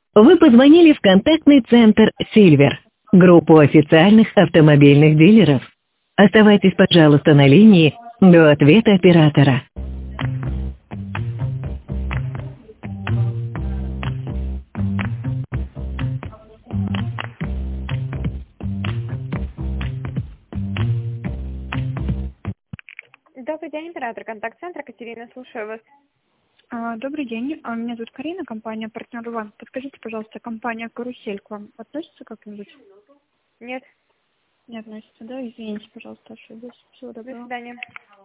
Вы позвонили в контактный центр «Сильвер», группу официальных автомобильных дилеров. Оставайтесь, пожалуйста, на линии до ответа оператора. Добрый день, оператор контакт-центра. Катерина, слушаю вас. Добрый день. Меня зовут Карина, компания «Партнер Ван». Подскажите, пожалуйста, компания «Карусель» к вам относится как-нибудь? Нет. Не относится, да? Извините, пожалуйста, ошиблась. Всего До доброго. свидания.